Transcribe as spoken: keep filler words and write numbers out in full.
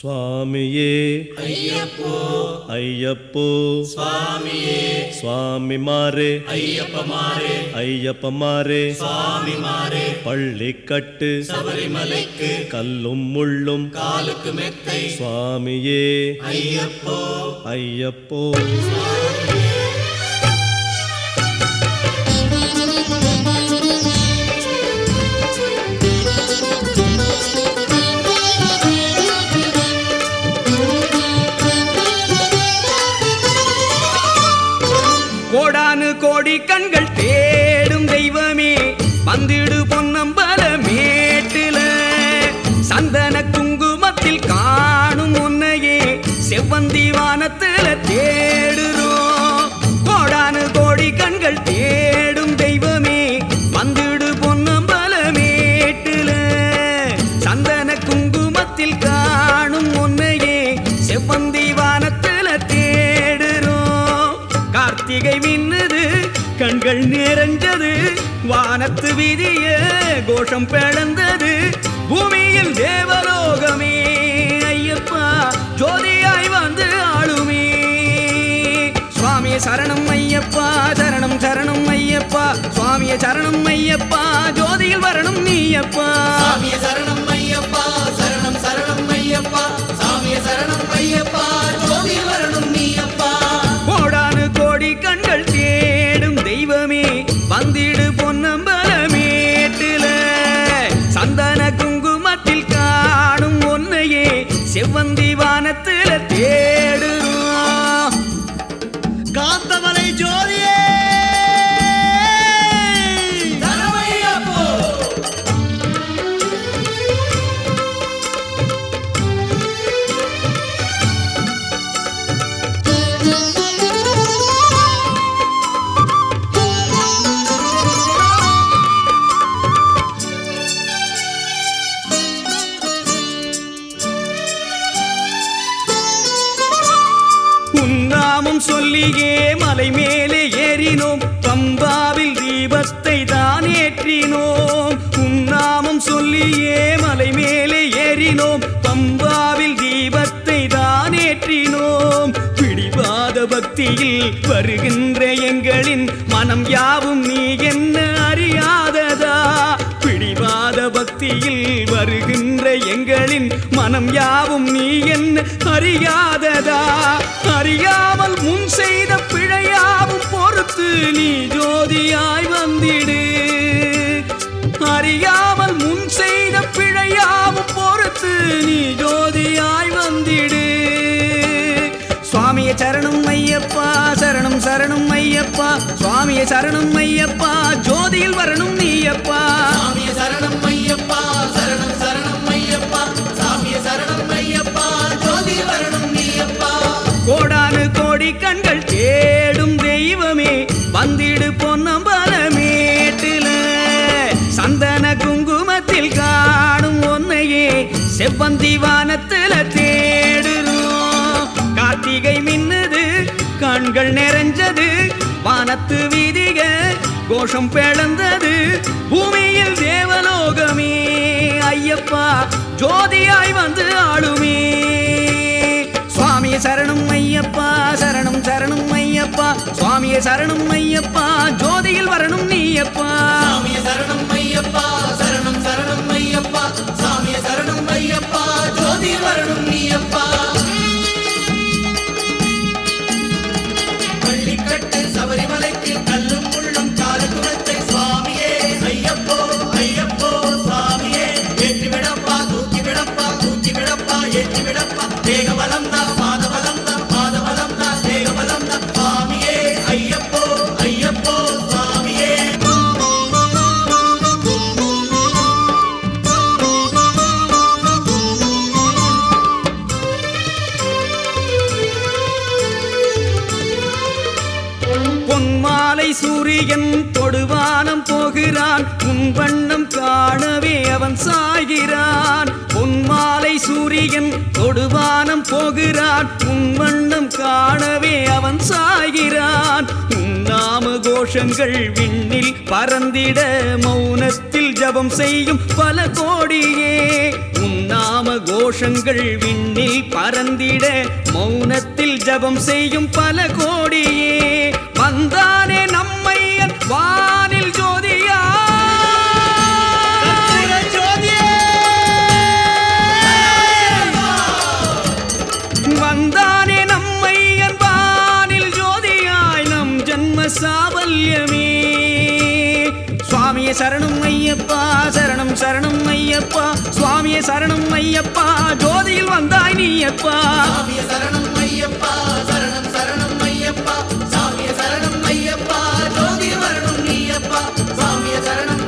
சுவாமியே ஐயப்போ ஐயப்போ சுவாமியே சுவாமிமாரே ஐயப்பமாரே ஐயப்பமாரே சுவாமிமாரே பள்ளிக்கட்டு சபரிமலைக்கு கல்லும் முள்ளும் காலுக்கு மெத்தை சுவாமியே ஐயப்போ ஐயப்போ கோடானு கோடி கண்கள் தேடும் தெய்வமே வந்திடு பொன்னம்பல மேட்டில சந்தன குங்குமத்தில் காணும் உன்னையே செவ்வந்தி வானத்துல தேடுறோம். கோடானு கோடி கண்கள் தேடும் தெய்வமே வந்திடு பொன்னம்பல மேட்டில சந்தன குங்குமத்தில் காணும் உன்னையே செவ்வந்தி வானத்துல தேடுறோம். கார்த்திகை மின்னுது கண்கள் நிறைஞ்சது வானத்து வீதிய கோஷம் பிளந்தது பூமியில் தேவலோகமே ஐயப்பா ஜோதியாய் வந்து ஆளுமே. சுவாமிய சரணம் ஐயப்பா சரணம் சரணம் ஐயப்பா சுவாமிய சரணம் ஐயப்பா ஜோதியில் வரணும் நீயப்பா. சாமிய சரணம் ஐயப்பா சரணம் சரணம் ஐயப்பா சாமிய சரணம் ஐயப்பா ஜோதியில் வரணும் நீயப்பா. கோடானு கோடி கண்கள் தேடும் தெய்வமே வந்திடு பொன்னம்பல மேட்டில சந்தன குங்குமத்தில் காணும் ஒன்னையே செவ்வந்தி வானத்துல தேடுறோம். காந்தமலை ஜோதியே சரணமையப்போ உன்னாமம் சொல்லியே மலை மேலே ஏறினோம் பம்பாவில் தீபத்தை தான் ஏற்றினோம். உன்னாமம் சொல்லியே மலை மேலே ஏறினோம் பம்பாவில் தீபத்தை தான் ஏற்றினோம். பிடிவாத பக்தியில் வருகின்ற எங்களின் மனம் யாவும் நீ என்ன அறியாததா. பிடிவாத பக்தியில் வருகின்ற எங்களின் மனம் யாவும் நீ என்ன அறியாததா. அறியாமல் முன் செய்த பிழையாவும் பொறுத்து நீ ஜோதியாய் வந்திடு. அறியாமல் முன் செய்த பிழையாவும் பொறுத்து நீ ஜோதியாய் வந்திடு. சுவாமிய சரணம் ஐயப்பா சரணம் சரணம் ஐயப்பா சுவாமிய சரணம் ஐயப்பா ஜோதியில் வரணும் நீயப்பா. சாமிய சரணம் ஐயப்பா சரணம் சரணம் ஐயப்பா சாமிய சரணம் ஐயப்பா ஜோதியில் வரணும் நீயப்பா. கோடானு கோடி கண்கள் தேடும் தெய்வமே வந்திடு பொன்னம்பல மேட்டில சந்தன குங்குமத்தில் காணும் ஒன்னையே செவ்வந்தி வானத்துல தேடுறோம். கார்த்திகை மின்னுது கண்கள் நிறைஞ்சது வானத்து வீதிக கோஷம் பிளந்தது பூமியில் தேவலோகமே ஐயப்பா ஜோதியாய் வந்து ஆளுமே. சுவாமிய சரணம் ஐயப்பா சரணம் சரணம் ஐயப்பா சுவாமிய சரணம் ஐயப்பா ஜோதியில் வரணும் நீயப்பா. சாமிய சரணம் ஐயப்பா சரணம் சரணம் ஐயப்பா சாமிய சரணம் ஐயப்பா ஜோதியில் வரணும் நீயப்பா. பள்ளிக்கட்டு சபரிமலைக்கு கல்லும் முள்ளும் காலுக்கு மெத்தை சுவாமியே ஐயப்போ ஐயப்போ சாமியே ஏற்றி விடப்பா தூக்கி விடப்பா தூக்கி விடப்பா ஏற்றி விடப்பா தேக பலம் தான் பாத பலம் தான் பாத பலம் தான் தேக பலம் தான் சுவாமியே ஐயப்போ ஐயப்போ சாமியே. சூரியன் தொடுவானம் போகிறான் உன் வண்ணம் காணவே அவன் சாய்கிறான் பொன்மாலை சூரியன் தொடுவானம் போகிறான் உன் வண்ணம் காணவே அவன் சாய்கிறான் உன் நாம கோஷங்கள் விண்ணில் பறந்திட மௌனத்தில் ஜபம் செய்யும் பல கோடியே உன் நாம கோஷங்கள் விண்ணில் பறந்திட மௌனத்தில் ஜபம் செய்யும் பல கோடியே வந்தானே நம்மை வானில் ஜோதியா வந்தானே நம்மை வானில் ஜோதியாய் நம் ஜன்ம சாவல்யமே சுவாமியே சரணம் ஐயப்பா சரணம் சரணம் ஐயப்பா சுவாமியே சரணம் ஐயப்பா ஜோதியில் வந்தாய் நீயப்பா சாமியே சரணம் ஐயப்பா சரணம் சரணம் ஐயப்பா சாமியே சரணம் ஐயப்பா ஜோதி வரணும் நீயப்பா சாமியே சரணம்